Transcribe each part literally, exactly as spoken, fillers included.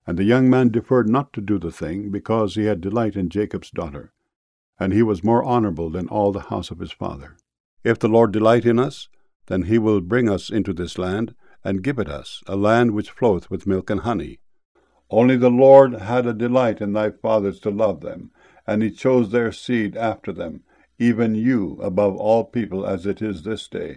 And the young man deferred not to do the thing, because he had delight in Jacob's daughter, and he was more honorable than all the house of his father. If the Lord delight in us, then he will bring us into this land, and give it us, a land which floweth with milk and honey. Only the Lord had a delight in thy fathers to love them, and he chose their seed after them, even you above all people, as it is this day.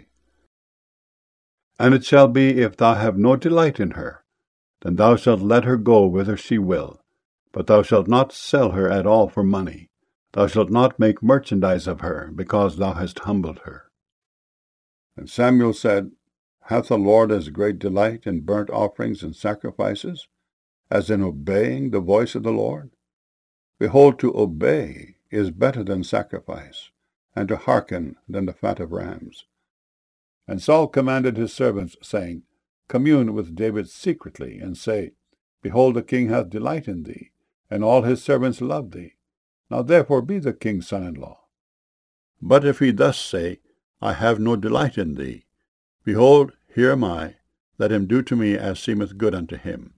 And it shall be, if thou have no delight in her, then thou shalt let her go whither she will, but thou shalt not sell her at all for money. Thou shalt not make merchandise of her, because thou hast humbled her. And Samuel said, Hath the Lord as great delight in burnt offerings and sacrifices, as in obeying the voice of the Lord? Behold, to obey is better than sacrifice, and to hearken than the fat of rams. And Saul commanded his servants, saying, Commune with David secretly, and say, Behold, the king hath delight in thee, and all his servants love thee. Now therefore be the king's son-in-law. But if he thus say, I have no delight in thee, behold, here am I, let him do to me as seemeth good unto him.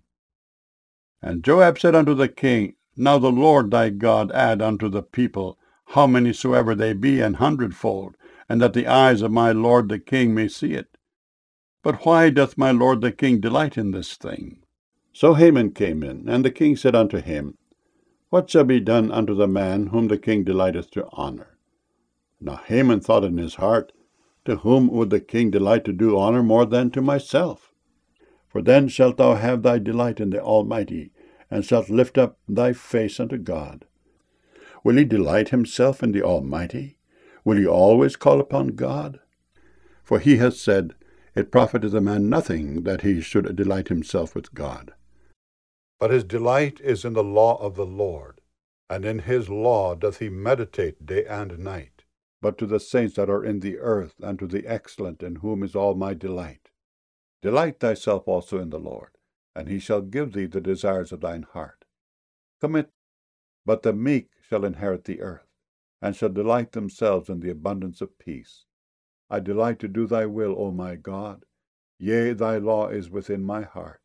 And Joab said unto the king, Now the Lord thy God add unto the people, how many soever they be, an hundredfold, and that the eyes of my lord the king may see it. But why doth my lord the king delight in this thing? So Haman came in, and the king said unto him, What shall be done unto the man whom the king delighteth to honor? Now Haman thought in his heart, To whom would the king delight to do honor more than to myself? For then shalt thou have thy delight in the Almighty, and shalt lift up thy face unto God. Will he delight himself in the Almighty? Will he always call upon God? For he has said, It profiteth a man nothing that he should delight himself with God. But his delight is in the law of the Lord, and in his law doth he meditate day and night. But to the saints that are in the earth, and to the excellent, in whom is all my delight. Delight thyself also in the Lord, and he shall give thee the desires of thine heart. Commit, but the meek shall inherit the earth, and shall delight themselves in the abundance of peace. I delight to do thy will, O my God. Yea, thy law is within my heart.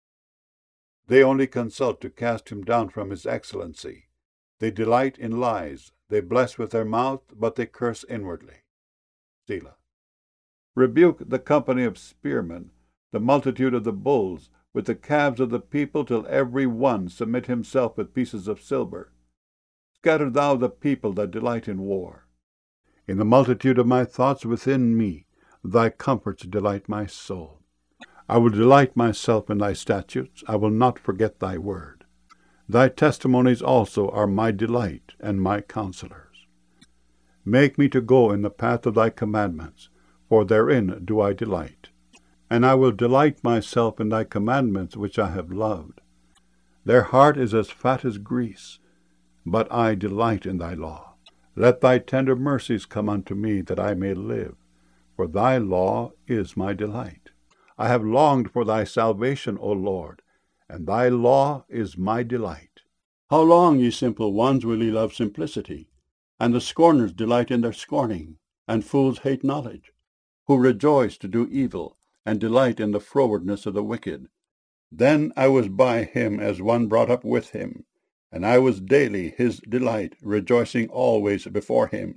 They only consult to cast him down from his excellency. They delight in lies. They bless with their mouth, but they curse inwardly. Selah. Rebuke the company of spearmen, the multitude of the bulls, with the calves of the people, till every one submit himself with pieces of silver. Scatter thou the people that delight in war. In the multitude of my thoughts within me, thy comforts delight my soul. I will delight myself in thy statutes. I will not forget thy word. Thy testimonies also are my delight and my counselors. Make me to go in the path of thy commandments, for therein do I delight. And I will delight myself in thy commandments which I have loved. Their heart is as fat as grease, but I delight in thy law. Let thy tender mercies come unto me, that I may live, for thy law is my delight. I have longed for thy salvation, O Lord, and thy law is my delight. How long, ye simple ones, will ye love simplicity? And the scorners delight in their scorning, and fools hate knowledge, who rejoice to do evil, and delight in the frowardness of the wicked. Then I was by him as one brought up with him, and I was daily his delight, rejoicing always before him.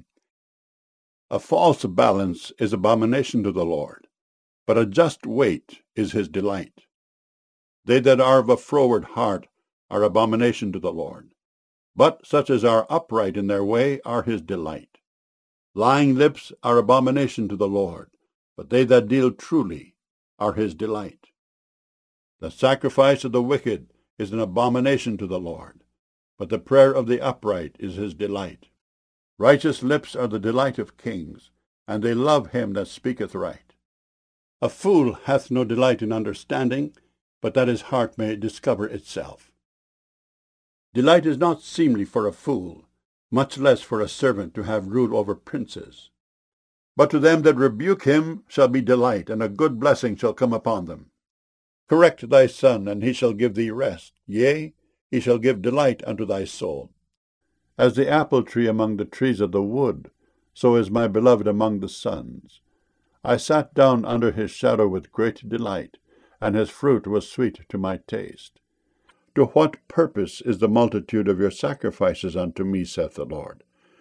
A false balance is abomination to the Lord, but a just weight is his delight. They that are of a froward heart are abomination to the Lord, but such as are upright in their way are his delight. Lying lips are abomination to the Lord, but they that deal truly are his delight. The sacrifice of the wicked is an abomination to the Lord, but the prayer of the upright is his delight. Righteous lips are the delight of kings, and they love him that speaketh right. A fool hath no delight in understanding, but that his heart may discover itself. Delight is not seemly for a fool, much less for a servant to have rule over princes. But to them that rebuke him shall be delight, and a good blessing shall come upon them. Correct thy son, and he shall give thee rest. Yea, he shall give delight unto thy soul. As the apple tree among the trees of the wood, so is my beloved among the sons. I sat down under his shadow with great delight, and his fruit was sweet to my taste. To what purpose is the multitude of your sacrifices unto me, saith the Lord?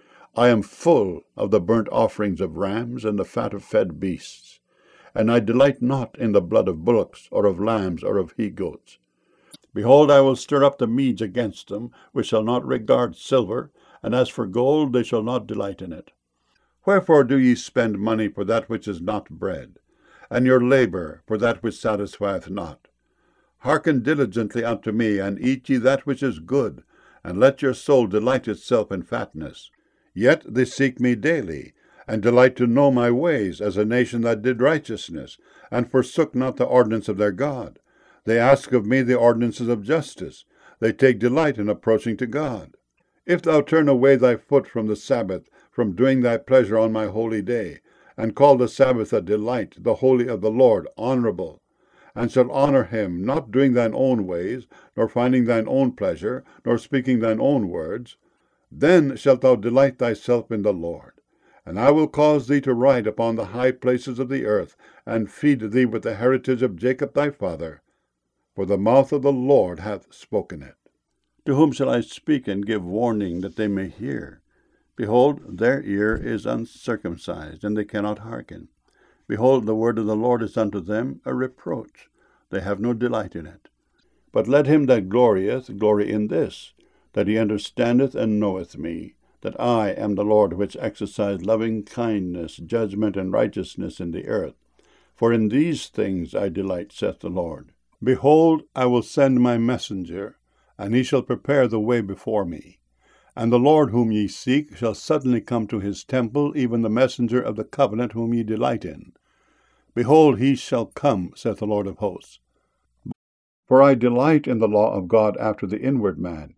I am full of the burnt offerings of rams and the fat of fed beasts, and I delight not in the blood of bullocks, or of lambs, or of he-goats. Behold, I will stir up the Medes against them, which shall not regard silver, and as for gold, they shall not delight in it. Wherefore do ye spend money for that which is not bread, and your labour for that which satisfieth not? Hearken diligently unto me, and eat ye that which is good, and let your soul delight itself in fatness. Yet they seek me daily, and delight to know my ways, as a nation that did righteousness, and forsook not the ordinance of their God. They ask of me the ordinances of justice. They take delight in approaching to God. If thou turn away thy foot from the Sabbath, from doing thy pleasure on my holy day, and call the Sabbath a delight, the holy of the Lord honorable, and shalt honor him, not doing thine own ways, nor finding thine own pleasure, nor speaking thine own words, then shalt thou delight thyself in the Lord. And I will cause thee to ride upon the high places of the earth, and feed thee with the heritage of Jacob thy father, for the mouth of the Lord hath spoken it. To whom shall I speak and give warning that they may hear? Behold, their ear is uncircumcised, and they cannot hearken. Behold, the word of the Lord is unto them a reproach. They have no delight in it. But let him that glorieth glory in this, that he understandeth and knoweth me, that I am the Lord which exercise loving kindness, judgment, and righteousness in the earth. For in these things I delight, saith the Lord. Behold, I will send my messenger, and he shall prepare the way before me. And the Lord whom ye seek shall suddenly come to his temple, even the messenger of the covenant whom ye delight in. Behold, he shall come, saith the Lord of hosts. For I delight in the law of God after the inward man,